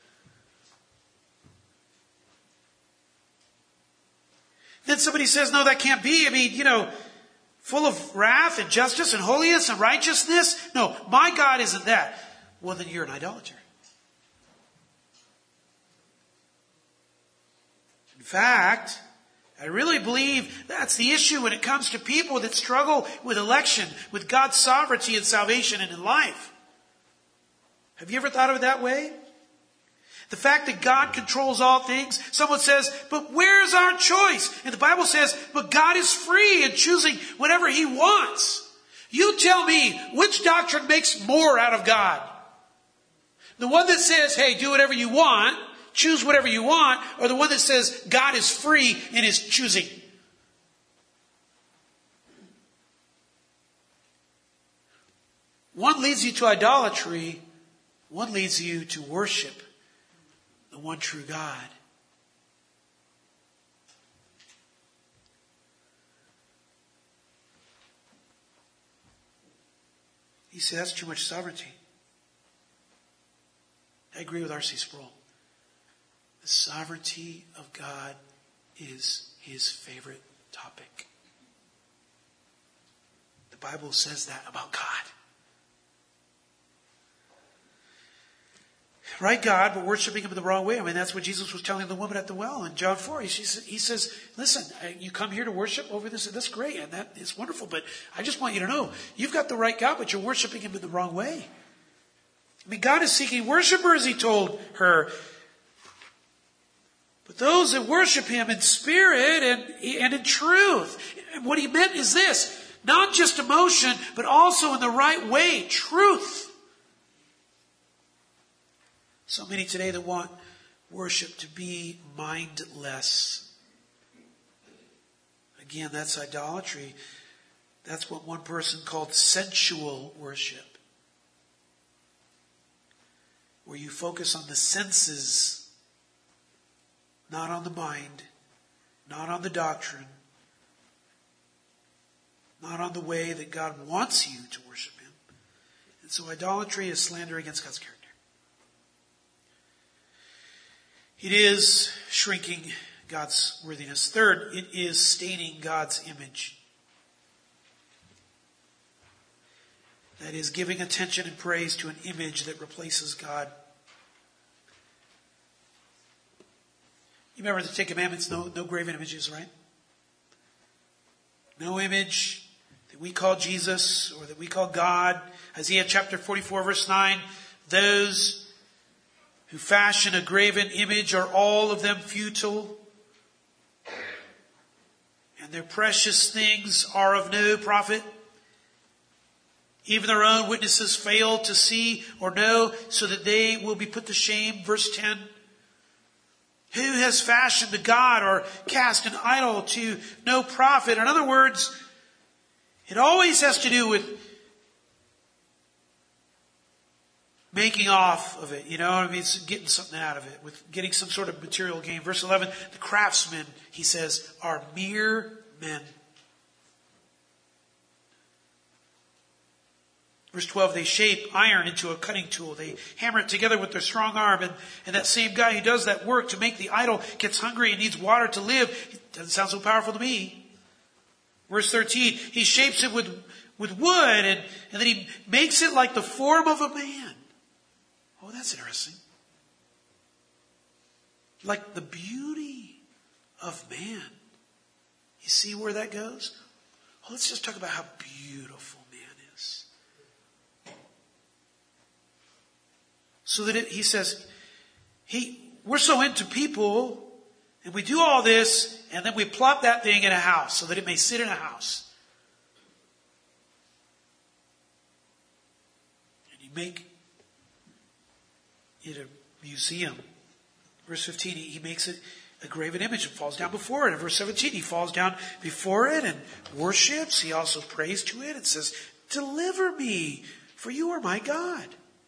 Then somebody says, no, that can't be. I mean, you know, full of wrath and justice and holiness and righteousness. No, my God isn't that. Well, then you're an idolater. In fact, I really believe that's the issue when it comes to people that struggle with election, with God's sovereignty and salvation and in life. Have you ever thought of it that way? The fact that God controls all things. Someone says, but where's our choice? And the Bible says, but God is free in choosing whatever He wants. You tell me, which doctrine makes more out of God? The one that says, hey, do whatever you want, choose whatever you want, or the one that says God is free in His choosing? One leads you to idolatry. One leads you to worship the one true God. He said that's too much sovereignty. I agree with R C Sproul. The sovereignty of God is His favorite topic. The Bible says that about God. right God, but worshiping him in the wrong way. I mean, that's what Jesus was telling the woman at the well in John four. He, he says, listen, you come here to worship over this, that's great, and that is wonderful, but I just want you to know, you've got the right God, but you're worshiping him in the wrong way. I mean, God is seeking worshipers, he told her. But those that worship him in spirit and, and in truth. And what he meant is this, not just emotion, but also in the right way, truth. So many today that want worship to be mindless. Again, that's idolatry. That's what one person called sensual worship. Where you focus on the senses, not on the mind, not on the doctrine, not on the way that God wants you to worship him. And so idolatry is slander against God's character. It is shrinking God's worthiness. Third, it is staining God's image. That is giving attention and praise to an image that replaces God. You remember the Ten Commandments, no, no graven images, right? No image that we call Jesus or that we call God. Isaiah chapter forty-four verse nine, those who fashion a graven image are all of them futile, and their precious things are of no profit. Even their own witnesses fail to see or know, so that they will be put to shame. Verse ten. Who has fashioned a god or cast an idol to no profit? In other words, it always has to do with making off of it, you know, I mean, it's getting something out of it, with getting some sort of material gain. Verse eleven, the craftsmen, he says, are mere men. Verse twelve, they shape iron into a cutting tool. They hammer it together with their strong arm. And, and that same guy who does that work to make the idol gets hungry and needs water to live. It doesn't sound so powerful to me. Verse thirteen, he shapes it with, with wood and, and then he makes it like the form of a man. Oh, that's interesting. Like the beauty of man. You see where that goes? Oh, let's just talk about how beautiful man is. So that it, he says, he, we're so into people, and we do all this, and then we plop that thing in a house so that it may sit in a house. And you make it a museum. Verse fifteen, he, he makes it a graven image and falls down before it. In verse seventeen, he falls down before it and worships. He also prays to it and says, deliver me, for you are my God.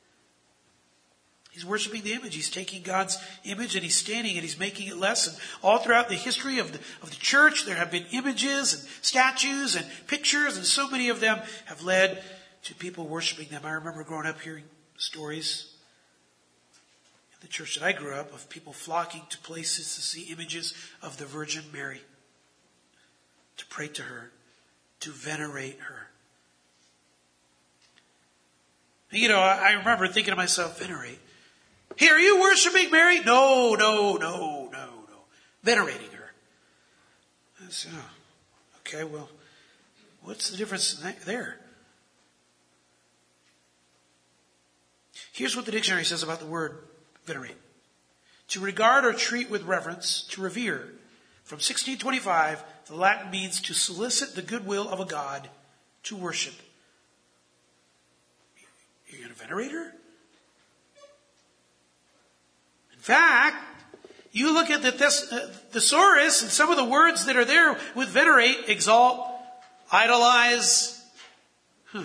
He's worshiping the image. He's taking God's image and he's standing and he's making it less. And all throughout the history of the, of the church, there have been images and statues and pictures, and so many of them have led to people worshiping them. I remember growing up hearing stories in the church that I grew up of people flocking to places to see images of the Virgin Mary, to pray to her, to venerate her. You know, I remember thinking to myself, venerate. Hey, are you worshiping Mary? No, no, no, no, no. Venerating her. I said, oh, okay, well, what's the difference there? Here's what the dictionary says about the word venerate. To regard or treat with reverence, to revere. From sixteen twenty-five, the Latin means to solicit the goodwill of a god, to worship. You're going to venerate her? In fact, you look at the thes- uh, thesaurus and some of the words that are there with venerate, exalt, idolize. Huh.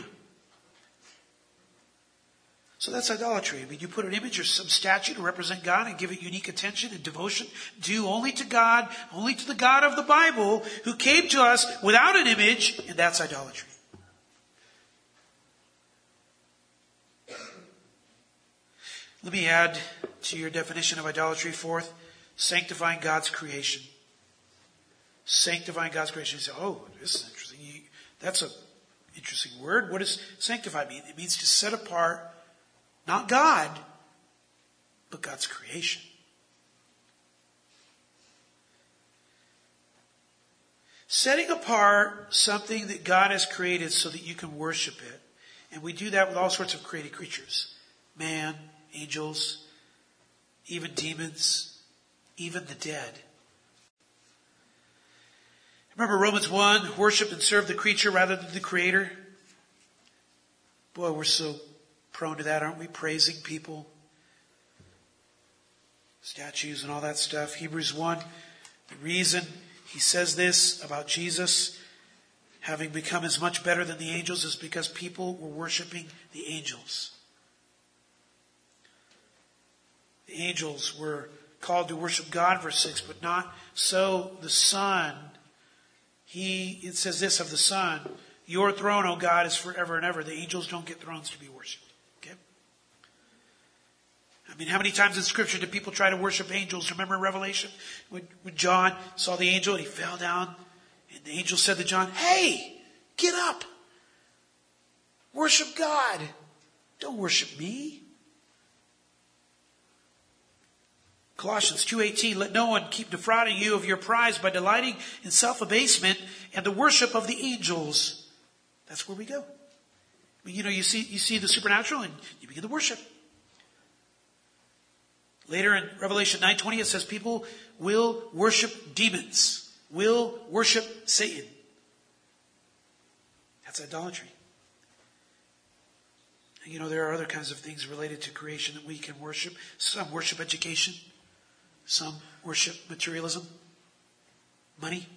So that's idolatry. I mean, you put an image or some statue to represent God and give it unique attention and devotion due only to God, only to the God of the Bible who came to us without an image, and that's idolatry. Let me add to your definition of idolatry, fourth, sanctifying God's creation. Sanctifying God's creation. You say, oh, this is interesting. You, that's an interesting word. What does sanctify mean? It means to set apart, not God, but God's creation. Setting apart something that God has created so that you can worship it. And we do that with all sorts of created creatures. Man, angels, even demons, even the dead. Remember Romans one, worship and serve the creature rather than the creator. Boy, we're so prone to that, aren't we? Praising people, statues and all that stuff. Hebrews one, the reason he says this about Jesus having become as much better than the angels is because people were worshiping the angels. The angels were called to worship God, verse six, but not so the Son. He, it says this of the Son, your throne, O God, is forever and ever. The angels don't get thrones to be worshipped. Okay? I mean, how many times in Scripture did people try to worship angels? Remember in Revelation when, when John saw the angel and he fell down? And the angel said to John, hey, get up. Worship God. Don't worship me. Colossians two eighteen, let no one keep defrauding you of your prize by delighting in self-abasement and the worship of the angels. That's where we go. You know, you see, you see the supernatural and you begin to worship. Later in Revelation nine twenty, it says people will worship demons, will worship Satan. That's idolatry. And you know, there are other kinds of things related to creation that we can worship. Some worship education. Some worship materialism, money.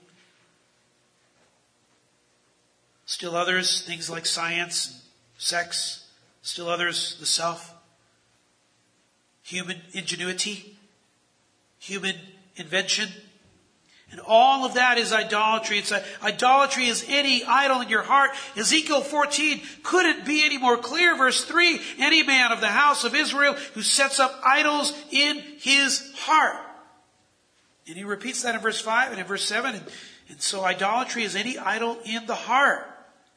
Still others, things like science, and sex. Still others, the self. Human ingenuity. Human invention. And all of that is idolatry. It's a, idolatry is any idol in your heart. Ezekiel fourteen couldn't be any more clear. Verse three, any man of the house of Israel who sets up idols in his heart. And he repeats that in verse five and in verse seven. And, and so idolatry is any idol in the heart.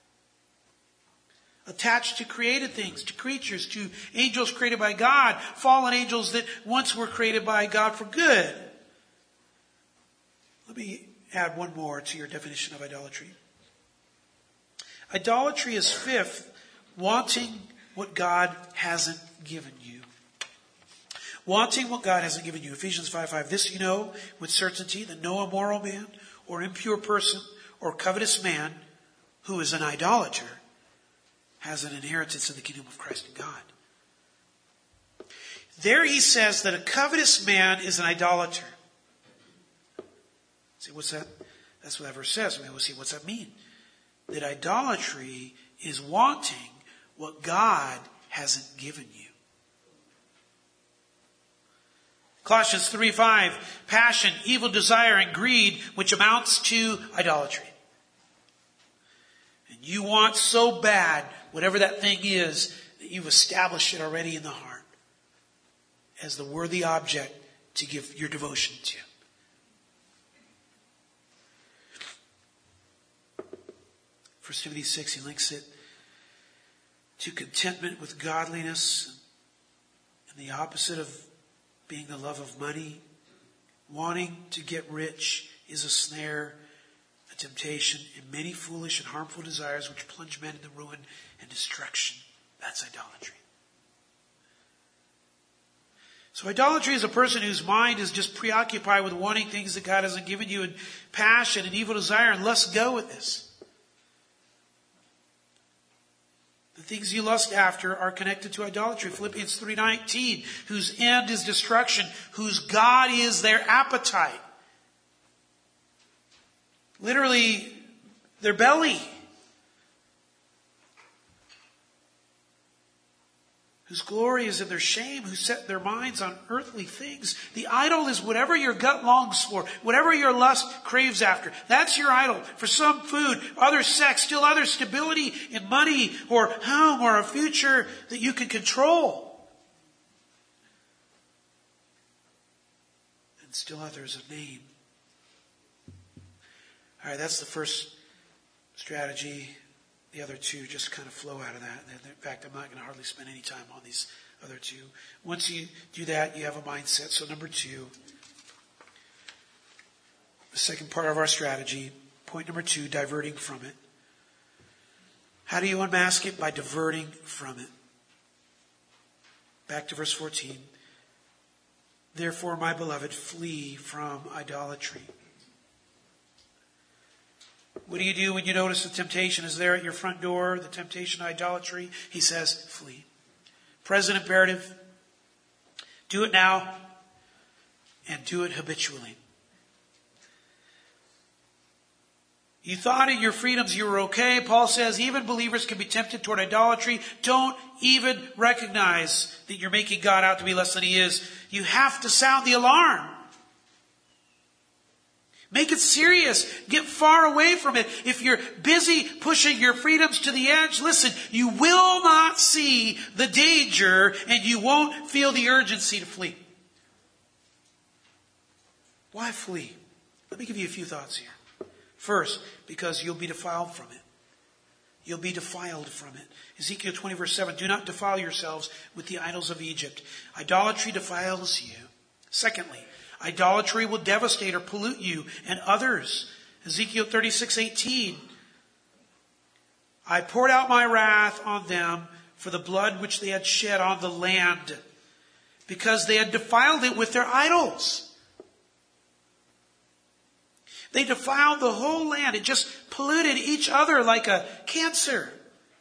Attached to created things, to creatures, to angels created by God. Fallen angels that once were created by God for good. Let me add one more to your definition of idolatry. Idolatry is fifth, wanting what God hasn't given you. Wanting what God hasn't given you. Ephesians five five. This you know with certainty that no immoral man or impure person or covetous man who is an idolater has an inheritance in the kingdom of Christ and God. There he says that a covetous man is an idolater. See, what's that? That's what that verse says. I mean, we'll see, what's that mean? That idolatry is wanting what God hasn't given you. Colossians three five, passion, evil desire, and greed, which amounts to idolatry. And you want so bad, whatever that thing is, that you've established it already in the heart as the worthy object to give your devotion to. First Timothy six, he links it to contentment with godliness, and the opposite of being the love of money. Wanting to get rich is a snare, a temptation, and many foolish and harmful desires which plunge men into ruin and destruction. That's idolatry. So idolatry is a person whose mind is just preoccupied with wanting things that God hasn't given you, and passion and evil desire, and let's go with this. The things you lust after are connected to idolatry. Philippians three nineteen, whose end is destruction, whose God is their appetite. Literally, their belly. Whose glory is in their shame, who set their minds on earthly things. The idol is whatever your gut longs for, whatever your lust craves after. That's your idol. For some, food, other sex, still other stability in money or home or a future that you can control. And still others, a name. All right, that's the first strategy. The other two just kind of flow out of that. In fact, I'm not going to hardly spend any time on these other two. Once you do that, you have a mindset. So number two, the second part of our strategy, point number two, diverting from it. How do you unmask it? By diverting from it. Back to verse fourteen. Therefore, my beloved, flee from idolatry. What do you do when you notice the temptation is there at your front door, the temptation of idolatry? He says, flee. Present imperative. Do it now and do it habitually. You thought in your freedoms you were okay. Paul says even believers can be tempted toward idolatry. Don't even recognize that you're making God out to be less than He is. You have to sound the alarm. Make it serious. Get far away from it. If you're busy pushing your freedoms to the edge, listen, you will not see the danger and you won't feel the urgency to flee. Why flee? Let me give you a few thoughts here. First, because you'll be defiled from it. You'll be defiled from it. Ezekiel twenty verse seven, do not defile yourselves with the idols of Egypt. Idolatry defiles you. Secondly, idolatry will devastate or pollute you and others. Ezekiel thirty-six eighteen, I poured out my wrath on them for the blood which they had shed on the land, because they had defiled it with their idols. They defiled the whole land. It just polluted each other like a cancer.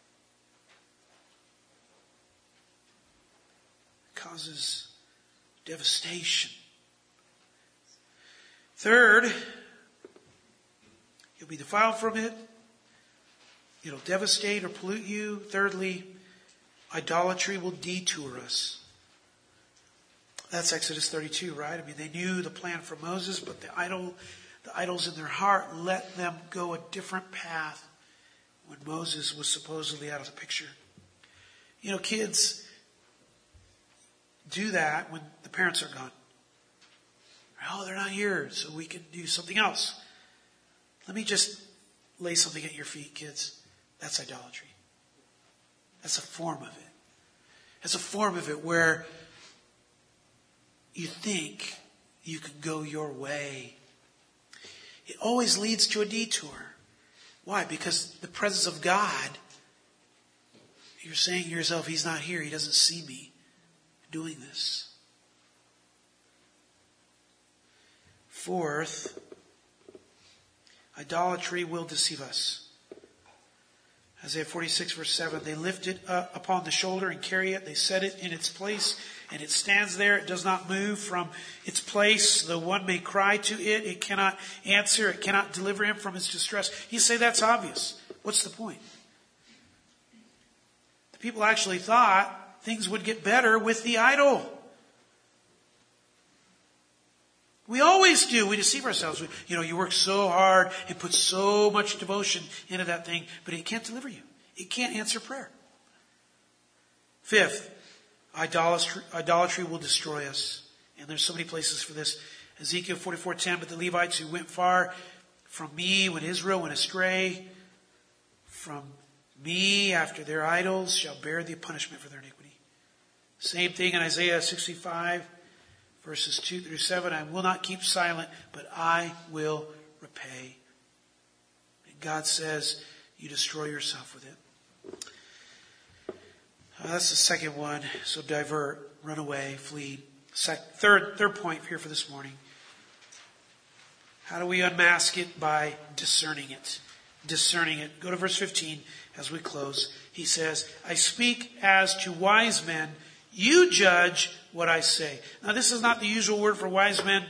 It causes devastation. Third, you'll be defiled from it. It'll devastate or pollute you. Thirdly, idolatry will detour us. That's Exodus thirty-two, right? I mean, they knew the plan for Moses, but the idol... The idols in their heart let them go a different path when Moses was supposedly out of the picture. You know, kids do that when the parents are gone. Oh, they're not here, so we can do something else. Let me just lay something at your feet, kids. That's idolatry. That's a form of it. That's a form of it where you think you can go your way. It always leads to a detour. Why? Because the presence of God, you're saying to yourself, He's not here. He doesn't see me doing this. Fourth, idolatry will deceive us. Isaiah forty-six verse seven, they lift it up upon the shoulder and carry it. They set it in its place and it stands there. It does not move from its place. Though one may cry to it, it cannot answer. It cannot deliver him from his distress. You say that's obvious. What's the point? The people actually thought things would get better with the idol. We always do. We deceive ourselves. We, you know, you work so hard and put so much devotion into that thing, but it can't deliver you. It can't answer prayer. Fifth, idolatry, idolatry will destroy us. And there's so many places for this. Ezekiel forty-four ten, but the Levites who went far from me when Israel went astray from me after their idols shall bear the punishment for their iniquity. Same thing in Isaiah sixty-five. Verses two through seven, I will not keep silent, but I will repay. And God says, you destroy yourself with it. Uh, that's the second one. So divert, run away, flee. Sec- third, third point here for this morning. How do we unmask it? By discerning it. Discerning it. Go to verse fifteen as we close. He says, I speak as to wise men. You judge what I say. Now, this is not the usual word for wise men.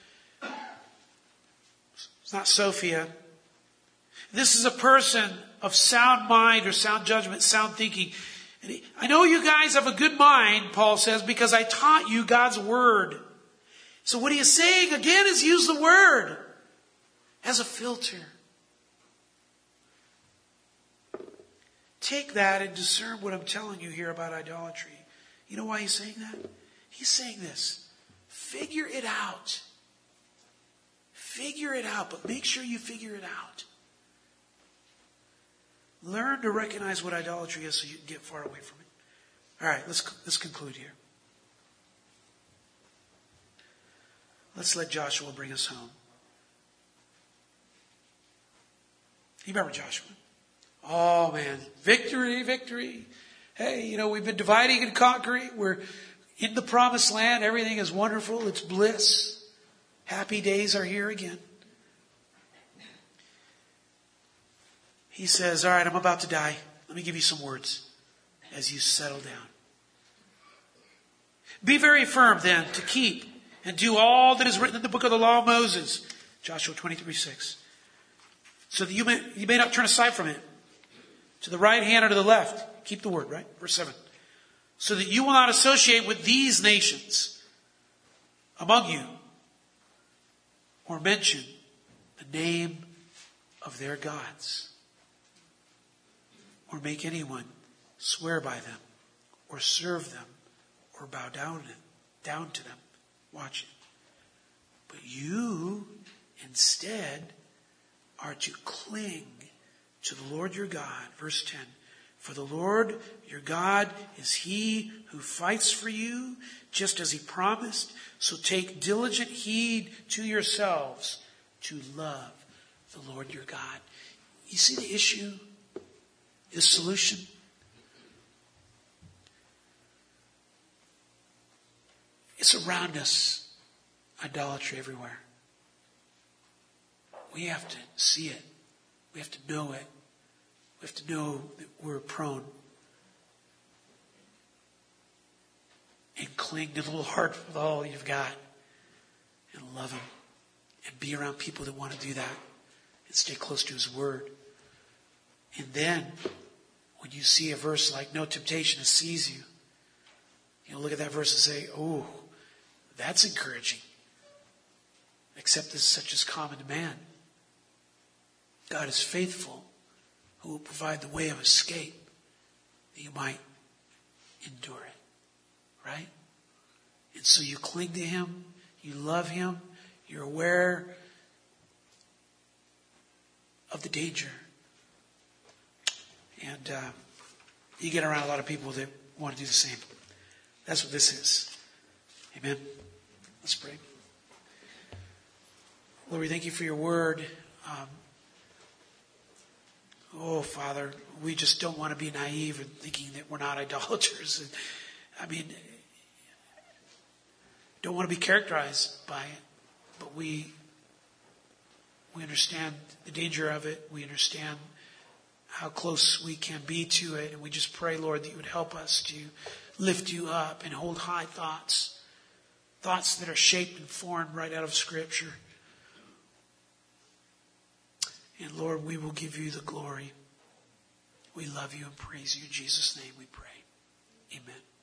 It's not Sophia. This is a person of sound mind or sound judgment, sound thinking. And he, I know you guys have a good mind, Paul says, because I taught you God's word. So what he is saying again is use the word as a filter. Take that and discern what I'm telling you here about idolatry. You know why he's saying that? He's saying this. Figure it out. Figure it out, but make sure you figure it out. Learn to recognize what idolatry is so you can get far away from it. All right, let's, let's conclude here. Let's let Joshua bring us home. You remember Joshua? Oh man, victory, victory. Hey, you know, we've been dividing and conquering. We're in the promised land. Everything is wonderful. It's bliss. Happy days are here again. He says, all right, I'm about to die. Let me give you some words as you settle down. Be very firm then to keep and do all that is written in the book of the law of Moses. Joshua twenty-three six. So that you may, you may not turn aside from it. To the right hand or to the left. Keep the word, right? Verse seven. So that you will not associate with these nations among you or mention the name of their gods or make anyone swear by them or serve them or bow down, down to them. Watch it. But you instead are to cling to the Lord your God. Verse ten. For the Lord your God is he who fights for you, just as he promised. So take diligent heed to yourselves to love the Lord your God. You see the issue, the solution? It's around us. Idolatry everywhere. We have to see it. We have to know it. We have to know that we're prone. And cling to the Lord with all you've got. And love him. And be around people that want to do that. And stay close to his word. And then, when you see a verse like, no temptation has seized you, you'll look at that verse and say, oh, that's encouraging. Except this such is common to man. God is faithful, who will provide the way of escape that you might endure it. Right? And so you cling to him, you love him, you're aware of the danger. And uh, you get around a lot of people that want to do the same. That's what this is. Amen. Let's pray. Lord, we thank you for your word. Um, oh, Father, we just don't want to be naive in thinking that we're not idolaters. And, I mean, don't want to be characterized by it, but we we understand the danger of it. We understand how close we can be to it, and we just pray, Lord, that you would help us to lift you up and hold high thoughts, thoughts that are shaped and formed right out of Scripture. And Lord, we will give you the glory. We love you and praise you. In Jesus' name we pray. Amen.